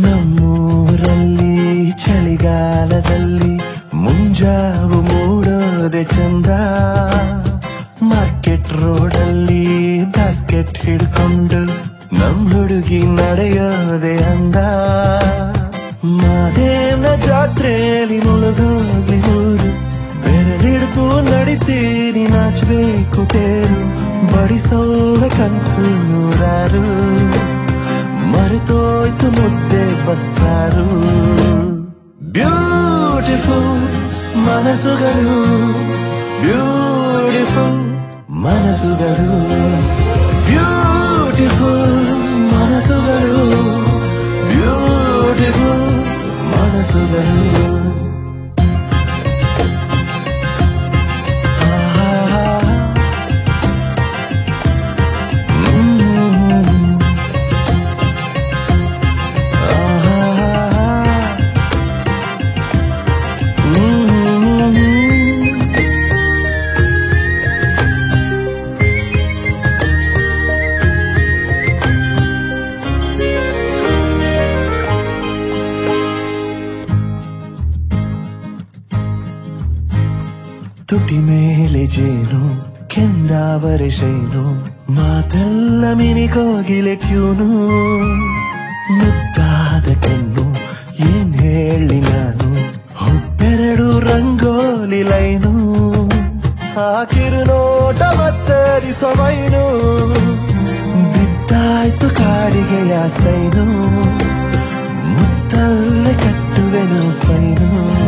ನಮ್ಮೂರಲ್ಲಿ ಚಳಿಗಾಲದಲ್ಲಿ ಮುಂಜಾವು ಮೂಡೋದೆ ಚಂದ. ಮಾರ್ಕೆಟ್ ರೋಡಲ್ಲಿ ಬಾಸ್ಕೆಟ್ ಹಿಡ್ಕೊಂಡು ನಮ್ ಹುಡುಗಿ ನಡೆಯೋದೆ ಅಂದ. ಮಾದೇವ್ನ ಜಾತ್ರೆಯಲ್ಲಿ ಮುಳುಗೋಗ್ಲಿ ಊರು, ಬೆರಳಿಡ್ಕು ನಡಿತೀನಿ ನಾಚಬೇಕು ತೇರು. ಬಡಿಸೋಳ ಕನ್ಸು ನೂರಾರು, ಮರೆತೋಯ್ತು ಮುದ್ದೆ ಬಸ್ಸಾರು. ಬ್ಯೂಟಿಫುಲ್ ಮನಸ್ಸುಗಳು, ಬ್ಯೂಟಿಫುಲ್ ಮನಸ್ಸುಗಳು, ಬ್ಯೂಟಿಫುಲ್ ಮನಸ್ಸುಗಳು, ಬ್ಯೂಟಿಫುಲ್ ಮನಸ್ಸುಗಳು. ತುಟಿ ಮೇಲೆ ಜೇನು ಕೆಂದಾವರೆ ಶೈನು, ಮಾತೆಲ್ಲ ಮಿನಿಕೋಗಿಲೆ ಟ್ಯೂನು. ಮುದ್ದಾದ ಕಣ್ಣು ಏನ್ ಹೇಳಿ ನಾನು, ಹುಬ್ಬೆರಡು ರಂಗೋಲಿ ಲೈನು. ಹಾಕಿರು ನೋಟ ಮತ್ತರಿಸೋ ಮೈನು, ಬಿದ್ದಾಯ್ತು ಕಾಡಿಗೆಯ ಸೈನು. ಮುತ್ತಲ್ಲೇ ಕಟ್ಟುವೆನು ಫೈನು.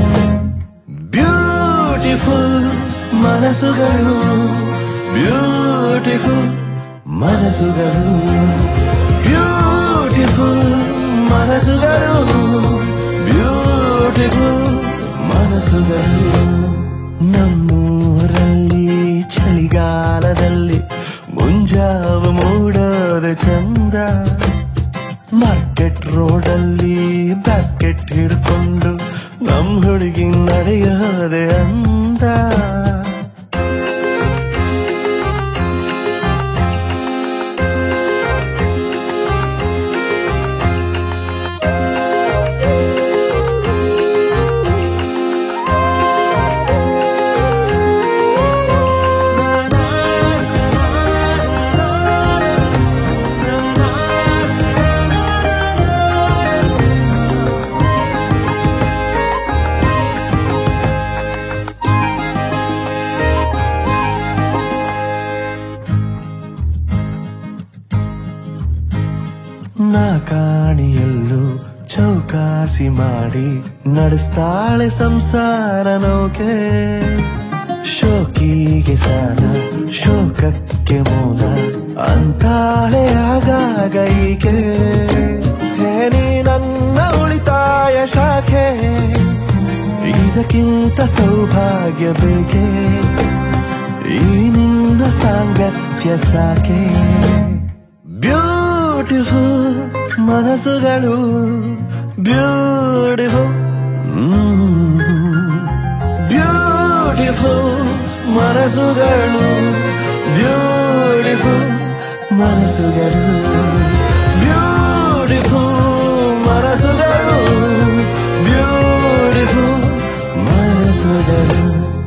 ಬ್ಯೂಟಿಫುಲ್ ಮನಸ್ಸುಗಳು, ಬ್ಯೂಟಿಫುಲ್ ಮನಸ್ಸುಗಳು, ಬ್ಯೂಟಿಫುಲ್ ಮನಸ್ಸುಗಳು, ಬ್ಯೂಟಿಫುಲ್ ಮನಸ್ಸುಗಳು. ನಮ್ಮೂರಲ್ಲಿ ಚಳಿಗಾಲದಲ್ಲಿ ಮುಂಜಾವು ಮೂಡೋದೆ ಚಂದ. ಮಾರ್ಕೆಟ್ ರೋಡಲ್ಲಿ ಬಾಸ್ಕೆಟ್ ಹಿಡ್ಕೊಂಡು ನಮ್ ಹುಡುಗಿ ನಡೆಯೋದೆ ಅಂದ. ನಾ ಕಾಣಿಯಲ್ಲೂ ಚೌಕಾಸಿ ಮಾಡಿ ನಡೆಸ್ತಾಳೆ ಸಂಸಾರ ನೌಕೆ. ಶೋಕಿಗೆ ಸಾಲ ಶೋಕಕ್ಕೆ ಮೂಲ ಅಂತಾಳೆ ಆಗಾಗ ಈಕೆ. ನೀ ನನ್ನ ಉಳಿತಾಯ ಶಾಖೆ, ಇದಕ್ಕಿಂತ ಸೌಭಾಗ್ಯ ಬೇಕೆ. ಈ ನಿಂದ ಸಾಂಗತ್ಯ ಸಾಕೆ. ಬ್ಯೂಟಿಫುಲ್ ಮನಸ್ಸುಗಳು, ಬ್ಯೂಟಿಫುಲ್ ಬ್ಯೂಟಿಫುಲ್ ಮನಸ್ಸುಗಳು, ಬ್ಯೂಟಿಫುಲ್ ಮನಸ್ಸುಗಳು, ಬ್ಯೂಟಿಫುಲ್ ಮನಸ್ಸುಗಳು, ಬ್ಯೂಟಿಫುಲ್ ಮನಸ್ಸುಗಳು.